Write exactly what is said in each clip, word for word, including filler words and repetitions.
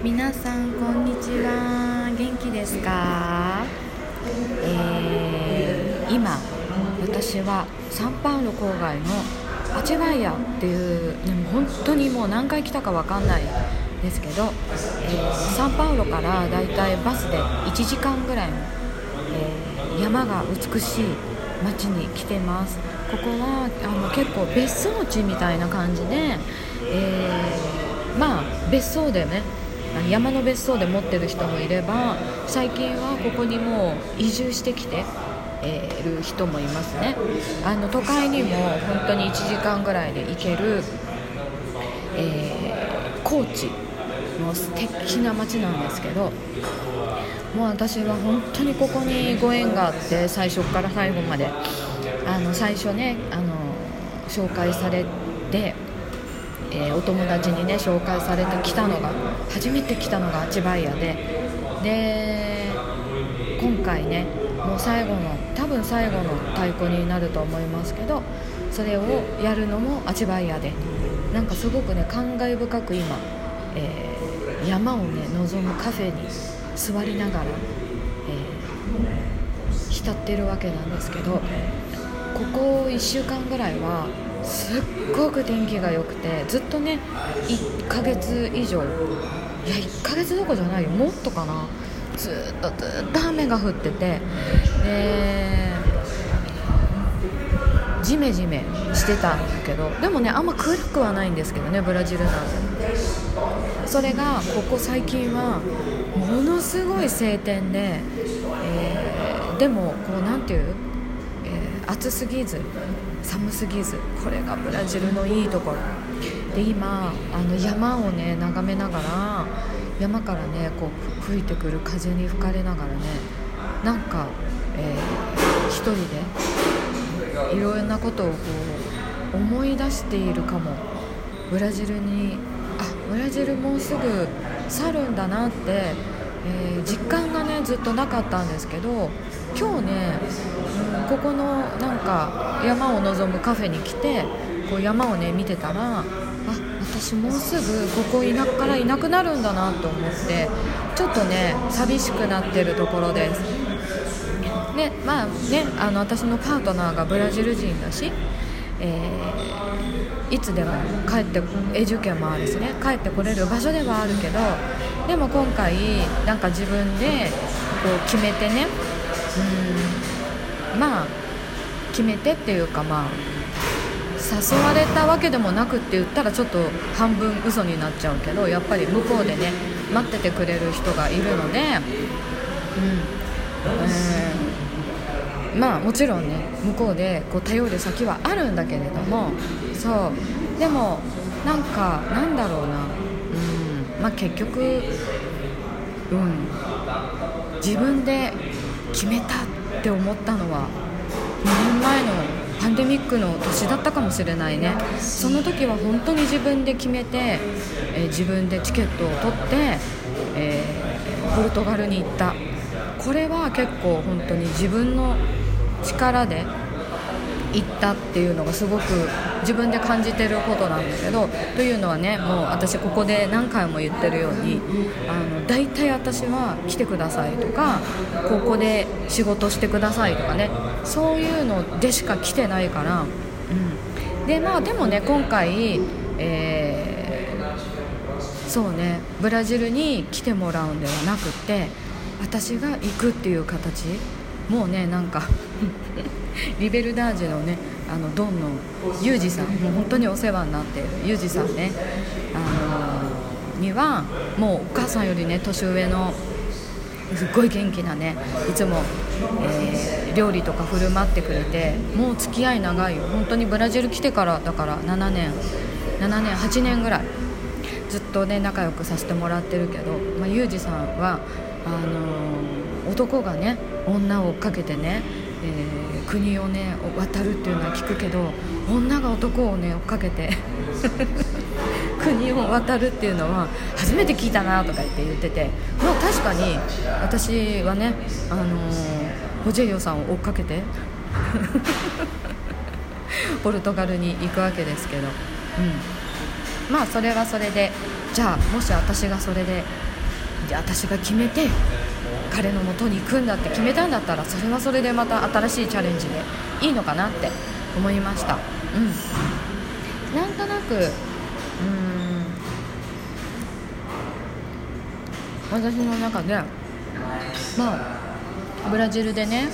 皆さんこんにちは。元気ですか？えー、今私はサンパウロ郊外のアチェバイアっていう、ね、本当にもう何回来たか分かんないですけど、えー、サンパウロからだいたいバスでいちじかんぐらいの、えー、山が美しい町に来てます。ここはあの結構別荘地みたいな感じで、えー、まあ別荘でね、山の別荘で持ってる人もいれば、最近はここにもう移住してきている人もいますね。あの都会にも本当にいちじかんぐらいで行ける、えー、高知の素敵な街なんですけど、もう私は本当にここにご縁があって、最初から最後まであの最初ねあの紹介されて、えー、お友達にね紹介されてきたのが初めて来たのがアチバイアで、で今回ねもう最後の多分最後の太鼓になると思いますけど、それをやるのもアチバイアで、なんかすごくね感慨深く今、えー、山をね望むカフェに座りながら、えー、浸ってるわけなんですけど、ここいっしゅうかんぐらいはすっごく天気が良くて、ずっとねいっかげつ以上、いやいっかげつどころじゃないよ、もっとかな、ずっとずっと雨が降ってて、でジメジメしてたんだけど、でもねあんま暗くはないんですけどね、ブラジルなんで。それがここ最近はものすごい晴天で、えー、でもこうなんていう、えー、暑すぎず寒すぎず、これがブラジルのいいところで、今あの山をね眺めながら、山からねこう吹いてくる風に吹かれながらね、なんか、えー、一人でいろんなことをこう思い出しているかも。ブラジルにあブラジルもうすぐ去るんだなって、えー、実感がねずっとなかったんですけど、今日ね、うん、ここのなんか山を望むカフェに来てこう山をね見てたら、あ私もうすぐここ田舎からいなくなるんだなと思って、ちょっとね寂しくなってるところです。でまあねあの私のパートナーがブラジル人だし、えー、いつでも帰って永住権もあるしね、帰ってこれる場所ではあるけど、でも今回なんか自分でこう決めてね、うんまあ決めてっていうか、まあ誘われたわけでもなくって言ったらちょっと半分嘘になっちゃうけど、やっぱり向こうでね待っててくれる人がいるので、うんえーまあもちろんね向こうでこう頼る先はあるんだけれども、そうでもなんかなんだろうな、うんまあ結局、うん、自分で決めたって思ったのはにねんまえのパンデミックの年だったかもしれないね。その時は本当に自分で決めて、えー、自分でチケットを取って、えー、ポルトガルに行った。これは結構本当に自分の力で行ったっていうのがすごく自分で感じてることなんだけど、というのはねもう私ここで何回も言ってるように、あのだいたい私は来てくださいとかここで仕事してくださいとかね、そういうのでしか来てないから、うん、でまあでもね今回、えー、そうねブラジルに来てもらうんではなくて私が行くっていう形、もうねなんかリベルダージュのねあのドンのユージさん、もう本当にお世話になっているユージさんね、あのー、にはもうお母さんよりね年上のすっごい元気なね、いつも、えー、料理とか振る舞ってくれて、もう付き合い長いよ、本当にブラジル来てからだからななねんななねんはちねんぐらいずっとね仲良くさせてもらってるけど、まあ、ユージさんはあのー、男がね女を追っかけてね、えー、国をね渡るっていうのは聞くけど、女が男をね追っかけて国を渡るっていうのは初めて聞いたなとか言って言ってて、まあ確かに私はね、あのー、ホジェリオさんを追っかけてポルトガルに行くわけですけど、うん、まあそれはそれで、じゃあもし私がそれでじゃあ私が決めて彼の元に行くんだって決めたんだったら、それはそれでまた新しいチャレンジでいいのかなって思いました。うん、なんとなくうーん私の中で、まあブラジルでね、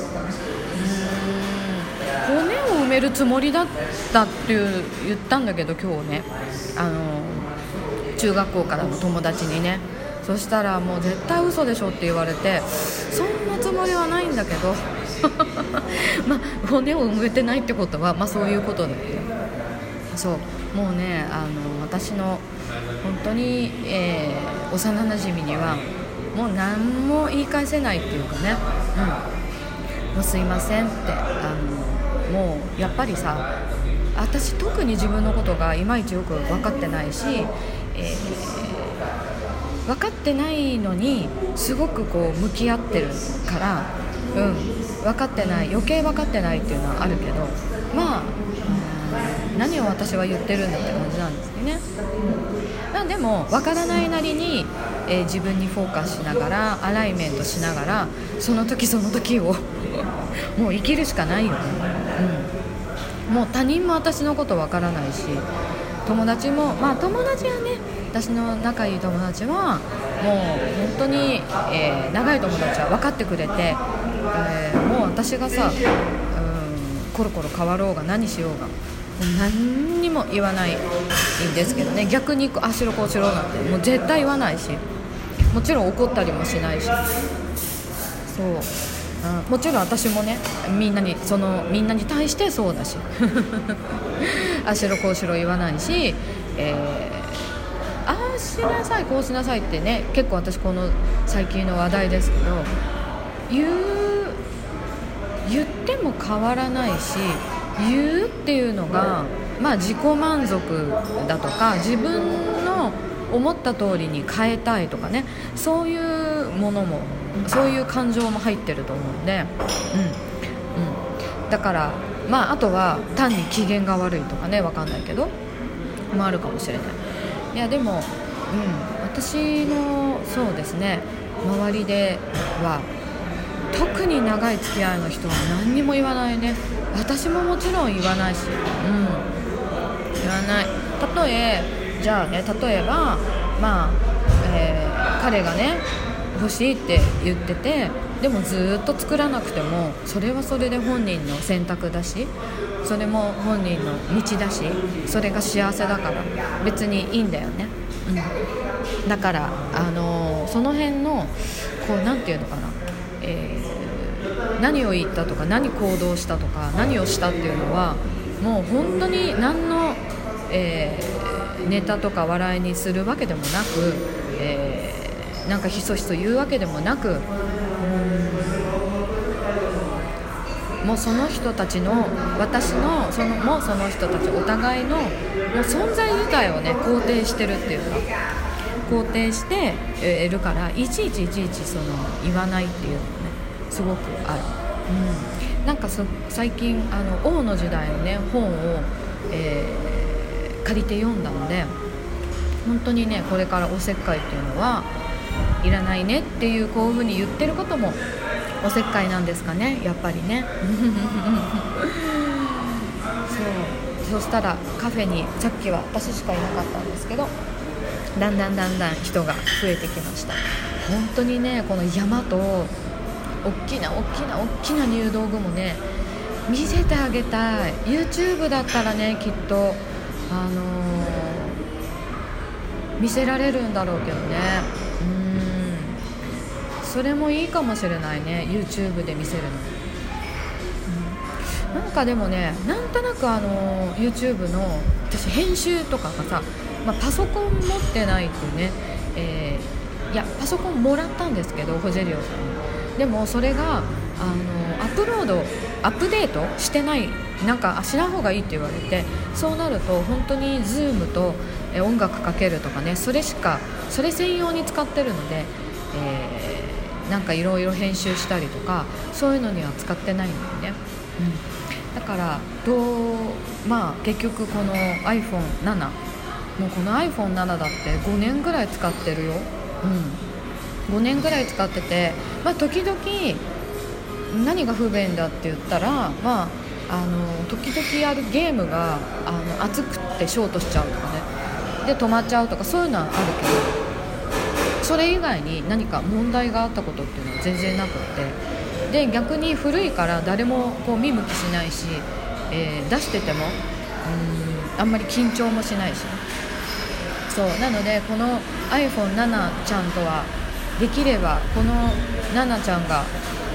うーん骨を埋めるつもりだったっていう言ったんだけど、今日ね、あの中学校からの友達にね、そしたらもう絶対嘘でしょって言われて、そんなつもりはないんだけどまあ骨を埋めてないってことは、まあそういうことだよ。そうもうね、あの私の本当に、えー、幼なじみにはもう何も言い返せないっていうかね、うん、もうすいませんって、あのもうやっぱりさ、私特に自分のことがいまいちよく分かってないし、えー、分かってないのにすごくこう向き合ってるから、うん、分かってない、余計分かってないっていうのはあるけど、まあ何を私は言ってるんだって感じなんですよね。まあ、でも分からないなりに、えー、自分にフォーカスしながらアライメントしながら、その時その時をもう生きるしかないよね、うん、もう他人も私のこと分からないし、友達も、まあ友達はね、私の仲いい友達はもう本当に、えー、長い友達は分かってくれて、えー、もう私がさ、うん、コロコロ変わろうが何しようが何にも言わないんですけどね、逆にあしろこうしろなんてもう絶対言わないし、もちろん怒ったりもしないし、そう、うん、もちろん私もね、みんなにそのみんなに対してそうだしあしろこうしろ言わないし、えー、ああしなさいこうしなさいってね、結構私この最近の話題ですけど、言う言っても変わらないし、言うっていうのが、まあ、自己満足だとか自分の思った通りに変えたいとかね、そういうものもそういう感情も入ってると思うんで、うんうん、だから、まあ、あとは単に機嫌が悪いとかね、分かんないけどもあるかもしれない。いやでも、うん、私のそうですね、周りでは特に長い付き合いの人は何にも言わないね。私ももちろん言わないし、うん、言わない。例えじゃあね、例えば、まあえー、彼がね欲しいって言ってて、でもずっと作らなくてもそれはそれで本人の選択だし、それも本人の道だし、それが幸せだから別にいいんだよね、うん、だから、あのー、その辺のこうなんていうのかな、えー、何を言ったとか何行動したとか何をしたっていうのはもう本当に何の、えー、ネタとか笑いにするわけでもなく、えー、なんかひそひそ言うわけでもなく、うーん、もうその人たちの私のそのもうその人たちお互いのもう存在自体をね肯定してるっていうか、肯定しているから、いちいちいちいちその言わないっていうのもねすごくある、うん、なんかそ最近あの王の時代のね本を、えー、借りて読んだので、本当にねこれからおせっかいっていうのはいらないねっていう、こういう風に言ってることもおせっかいなんですかね、やっぱりねそう、そしたらカフェにさっきは私しかいなかったんですけど、だんだんだんだん人が増えてきました。本当にね、この山と大きな大きな大きな入道雲ね見せてあげたい。 YouTube だったらねきっとあのー、見せられるんだろうけどね、うーん、それもいいかもしれないね、 YouTube で見せるの、うん、なんかでもね、なんとなくあの YouTube の私編集とかがさ、まあ、パソコン持ってないとね、えー、いやパソコンもらったんですけどホジェリオさんに、でもそれがあのアップロードアップデートしてない、なんかしない方がいいって言われて、そうなると本当に Zoom とえ音楽かけるとかね、それしかそれ専用に使ってるので、えー、なんかいろいろ編集したりとかそういうのには使ってないんだよね、うん、だからどう、まあ結局この アイフォンセブン、もうこの アイフォンセブン だってごねんぐらい使ってるよ、うん、 ごねんぐらい使ってて、まあ、時々何が不便だって言ったら、まあ、あの時々やるゲームがあの熱くってショートしちゃうとかね、で止まっちゃうとか、そういうのはあるけど、それ以外に何か問題があったことっていうのは全然なくって、で逆に古いから誰もこう見向きしないし、えー、出しててもうーんあんまり緊張もしないし、そうなのでこの アイフォンセブン ちゃんとはできればこのナナちゃんがうーん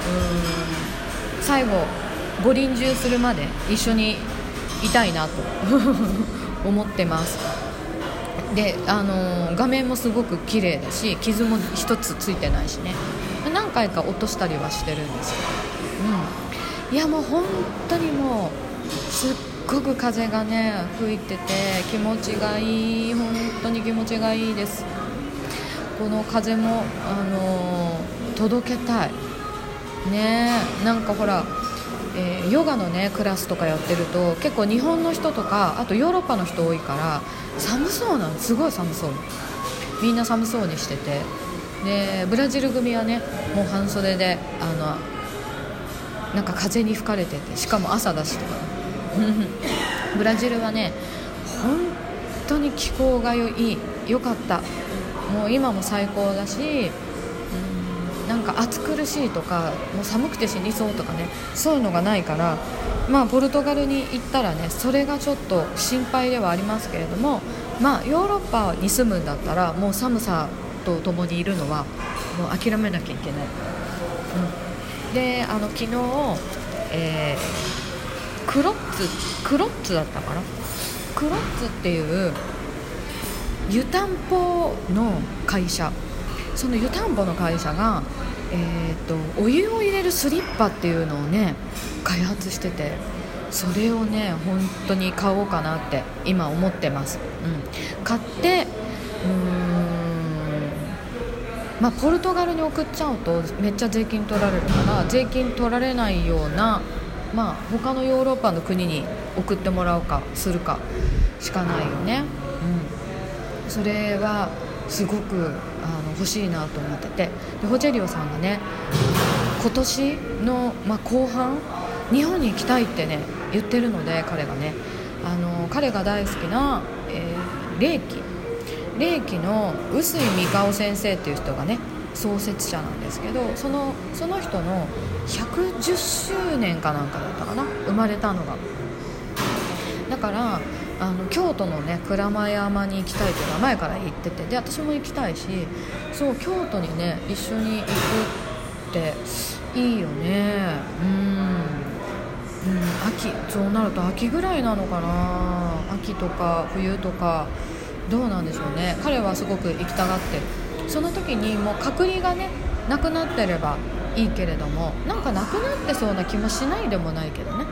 最後ご臨終するまで一緒にいたいなと思ってます。で、あのー、画面もすごく綺麗だし、傷も一つついてないしね、何回か落としたりはしてるんですよ、うん、いやもう本当にもうすっごく風がね吹いてて気持ちがいい、本当に気持ちがいいです。この風も、あのー、届けたいね。なんかほら、えー、ヨガのねクラスとかやってると結構日本の人とかあとヨーロッパの人多いから寒そうなの、すごい寒そう、みんな寒そうにしてて、でブラジル組はねもう半袖であのなんか風に吹かれてて、しかも朝だしとかブラジルはね本当に気候が良い、良かった、もう今も最高だし、うん、なんか暑苦しいとかもう寒くて死にそうとかね、そういうのがないから、まあポルトガルに行ったらねそれがちょっと心配ではありますけれども、まあヨーロッパに住むんだったらもう寒さと共にいるのはもう諦めなきゃいけない、うん、であの昨日、えー、クロッツクロッツだったかな、クロッツっていう湯たんぽの会社、その湯たんぽの会社が、えー、とお湯を入れるスリッパっていうのをね開発してて、それをね本当に買おうかなって今思ってます、うん、買ってうーん、まあ、ポルトガルに送っちゃうとめっちゃ税金取られるから税金取られないような、まあ、他のヨーロッパの国に送ってもらうかするかしかないよね、うん、それはすごくあの欲しいなと思ってて、でホチェリオさんがね今年の、まあ、後半日本に行きたいってね言ってるので、彼がねあの彼が大好きな、えー、霊気霊気の臼井美香夫先生っていう人がね創設者なんですけど、その、その人のひゃくじゅっしゅうねんかなんかだったかな、生まれたのが。だからあの京都のね鞍馬山に行きたいっていうのは前から言ってて、で私も行きたいし、そう京都にね一緒に行くっていいよね。うん、うん、秋、そうなると秋ぐらいなのかな、秋とか冬とかどうなんでしょうね。彼はすごく行きたがってる。その時にもう隔離がねなくなってればいいけれども、なんかなくなってそうな気もしないでもないけどね、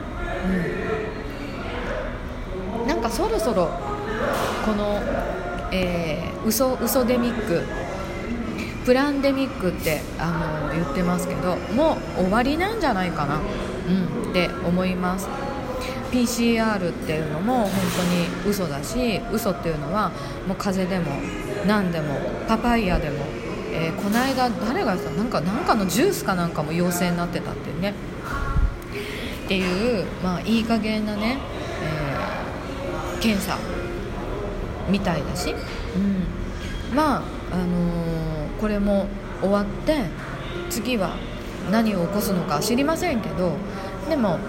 うん、なんかそろそろこの、えー、嘘嘘デミックプランデミックってあの言ってますけど、もう終わりなんじゃないかな、うん、って思います。 ピーシーアール っていうのも本当に嘘だし、嘘っていうのはもう風邪でも何でもパパイヤでも、えー、この間誰が言ってたなんか、なんかのジュースかなんかも陽性になってたっていうねっていう、まあ、いい加減なね、えー、検査みたいだし、うん、まあ、あのー、これも終わって次は何を起こすのか知りませんけど、でも、あの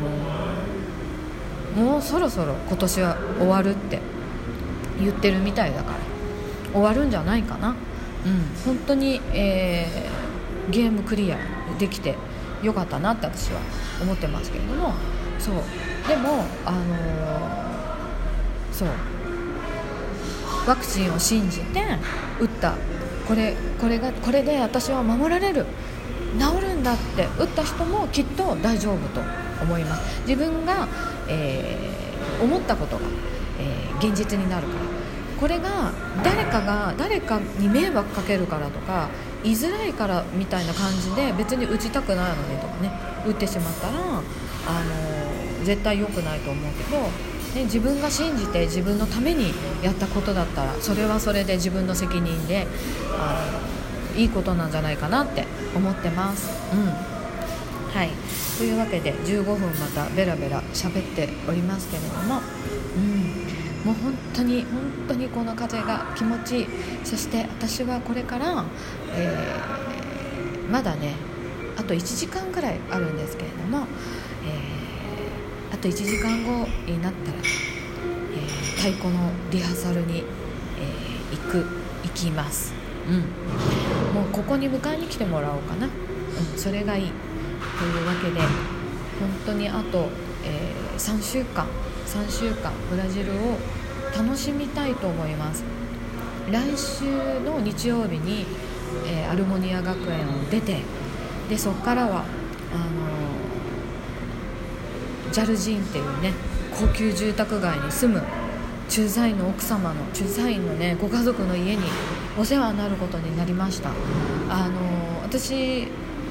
ー、もうそろそろ今年は終わるって言ってるみたいだから終わるんじゃないかな、うん、本当に、えー、ゲームクリアできてよかったなって私は思ってますけれども、そうでも、あのー、そうワクチンを信じて打った、これ、これがこれで私は守られる、治るんだって打った人もきっと大丈夫と思います。自分が、えー、思ったことが、えー、現実になるから。これが誰かが誰かに迷惑かけるからとか言いづらいからみたいな感じで別に打ちたくないのにとかね打ってしまったら、あのー、絶対良くないと思うけど、ね、自分が信じて自分のためにやったことだったらそれはそれで自分の責任で、あのいいことなんじゃないかなって思ってます。うんはい、というわけでじゅうごふんまたベラベラ喋っておりますけれども、うん、もう本当に本当にこの風が気持ちいい。そして私はこれから、えー、まだねあといちじかんぐらいあるんですけれども、えー、あといちじかんごになったら、えー、太鼓のリハーサルに、えー、行く行きます、うん、もうここに迎えに来てもらおうかな、うん、それがいいというわけで、本当にあと、えー、さんしゅうかんさんしゅうかんブラジルを楽しみたいと思います。来週の日曜日に、えー、アルモニア学園を出て、でそこからはあのジャルジンっていうね高級住宅街に住む駐在員の奥様の駐在員のねご家族の家にお世話になることになりました。あの私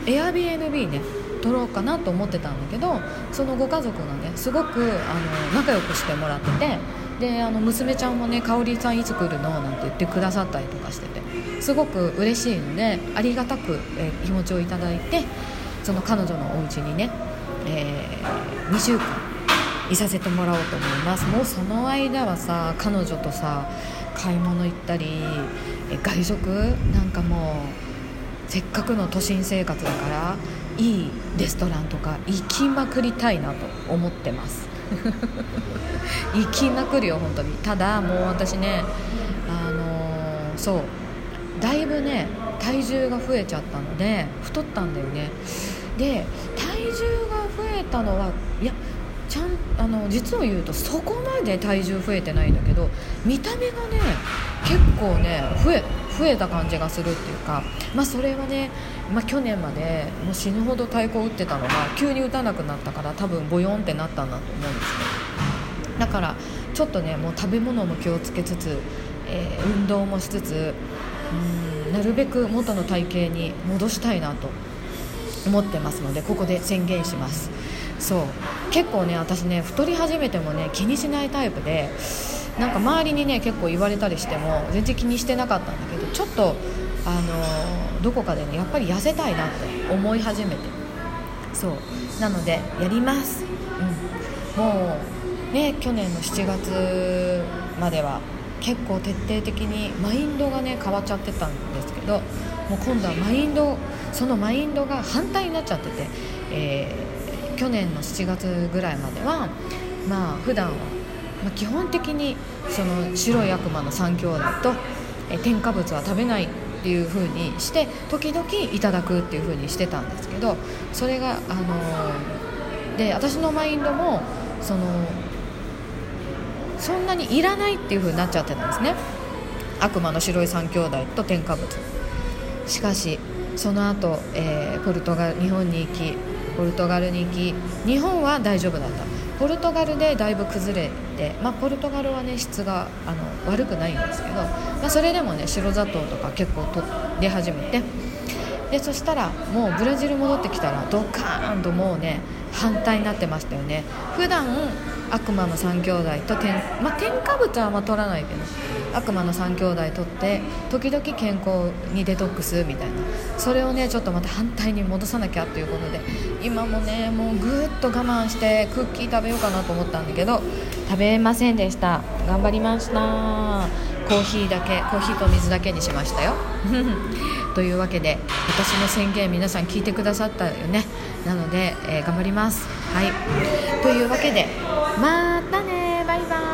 Airbnb ね取ろうかなと思ってたんだけど、そのご家族がねすごくあの仲良くしてもらってて、であの娘ちゃんもね香織さんいつ来るのなんて言ってくださったりとかしてて、すごく嬉しいのでありがたく、えー、気持ちをいただいて、その彼女のお家にね、えー、にしゅうかんいさせてもらおうと思います。もうその間はさ彼女とさ買い物行ったり、え外食なんかもうせっかくの都心生活だからいいレストランとか行きまくりたいなと思ってます行きまくるよ本当に。ただもう私ねあのー、そうだいぶね体重が増えちゃったので太ったんだよね。で体重が増えたのはいやちゃんあの実を言うとそこまで体重増えてないんだけど、見た目がね結構ね増え増えた感じがするっていうか、まあそれはね、まあ、去年までもう死ぬほど太鼓を打ってたのが急に打たなくなったから多分ボヨンってなったんだと思うんですね。だからちょっとねもう食べ物も気をつけつつ、えー、運動もしつつ、うーんなるべく元の体型に戻したいなと思ってますので、ここで宣言します。そう結構ね私ね太り始めてもね気にしないタイプで、なんか周りにね結構言われたりしても全然気にしてなかったんだけど、ちょっとあのー、どこかでねやっぱり痩せたいなって思い始めて、そうなのでやります、うん、もうね去年のしちがつまでは結構徹底的にマインドがね変わっちゃってたんですけど、もう今度はマインドそのマインドが反対になっちゃってて、えー去年のしちがつぐらいまではまあ普段は、まあ、基本的にその白い悪魔の三兄弟とえ添加物は食べないっていう風にして時々いただくっていう風にしてたんですけど、それがあのー、で私のマインドもそのそんなにいらないっていう風になっちゃってたんですね、悪魔の白い三兄弟と添加物。しかしその後、えー、ポルトガル日本に行きポルトガルに行き、日本は大丈夫だった。ポルトガルでだいぶ崩れて、まあ、ポルトガルはね質があの悪くないんですけど、まあ、それでもね白砂糖とか結構取り始めて、でそしたらもうブラジル戻ってきたらドカーンともうね反対になってましたよね。普段悪魔の三兄弟と添、まあ、添加物はあんま取らないけど悪魔の三兄弟取って時々健康にデトックスみたいな、それをねちょっとまた反対に戻さなきゃっていうことで今もねもうぐーっと我慢してクッキー食べようかなと思ったんだけど食べませんでした。頑張りました。コーヒーだけコーヒーと水だけにしましたよというわけで私の宣言皆さん聞いてくださったよね。なので、えー、頑張ります。はいというわけでまたねバイバイ。